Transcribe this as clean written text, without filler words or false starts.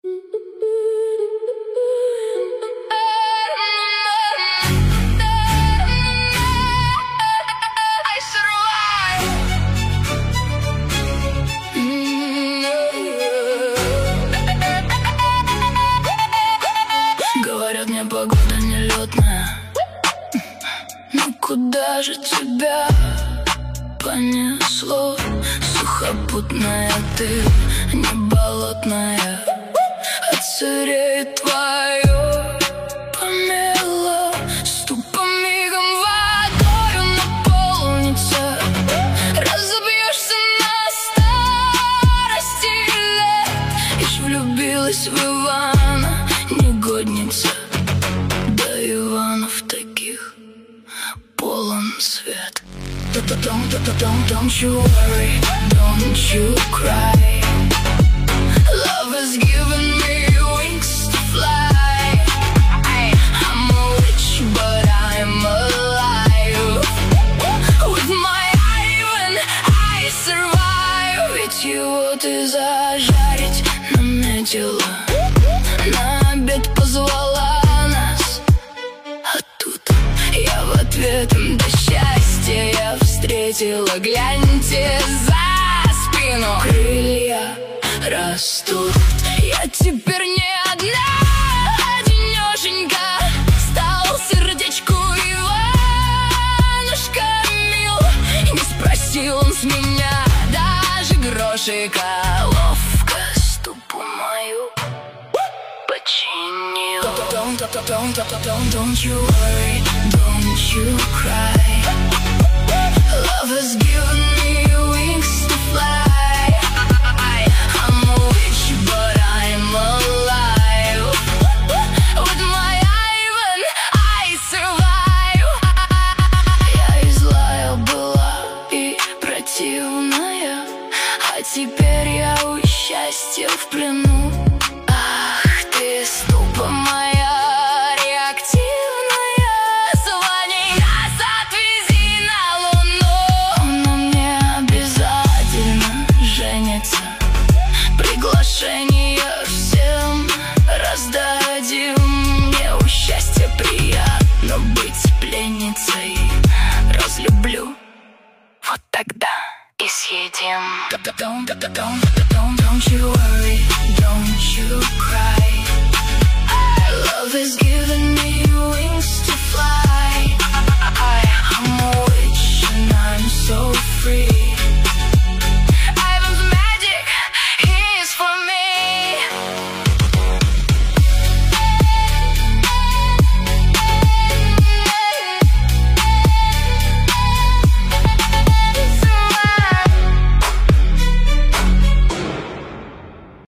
Говорят, мне погода нелетная. Ну куда же тебя понесло? Сухопутная ты, не болотная. Отсыреет твое помело. Ступа мигом водою наполнится. Разобьешься на старости лет. Ишь влюбилась в Ивана, негодница. Да Иванов таких полон свет. Don't you worry, don't you cry. Love has given me wings to fly. I'm a witch, but I'm alive. With my Ivan I survive. Ведь его ты зажарить наметила. На обед позвала нас, а тут я в ответ до счастья я встретила. Гляньте за спину, крылья растут. Я теперь не одна, одинешенька. Стал сердечку Иванушка мил. Не спросил он с меня даже грошика. Ловко ступу мою починил. Don't you worry, don't you cry. Love has given me wings to fly. I'm a witch, but I'm alive. With my Ivan I survive. Я и злая была, и противная, а теперь я у счастья в плену. Ах ты, ступа моя реактивная. Звони нас, отвези на Луну. Но мне обязательно жениться. Приглашение всем раздадим. Мне у счастья приятно быть пленницей. Разлюблю, вот тогда и съедим. Don't you worry.